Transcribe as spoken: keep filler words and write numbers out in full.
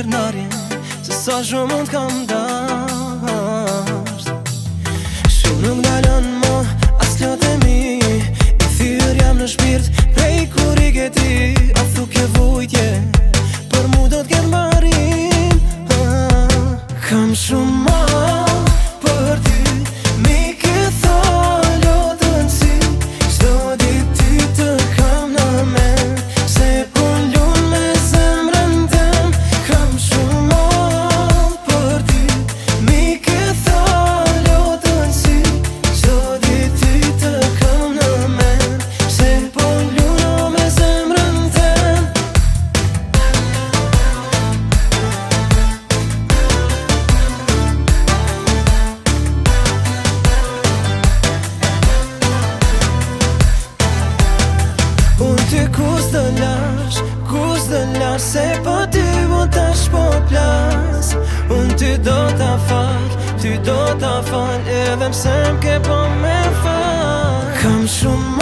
mirë narje se sa shumë mund kam dasht. Shumë nuk dalon mo as lot e mi, i thyrë jam në shpirt prej kur i ke ti. A thu ke vujtje, për mu do t'ket marim. Kam shumë mal për ty, mi ke thalo të nësi, qdo dit ty të kam në men, se po lun me zemrën tem. Kam shumë mal për ty, mi ke thalo të nësi, qdo dit ty të kam në men, se po lun me zemrën tem. Unë ty kus të lash, kus të lash, se po ty unë tash po plas. Unë ty do t'a fal, ty do t'a fal, edhe pse m'ke po me fal. Kam shumë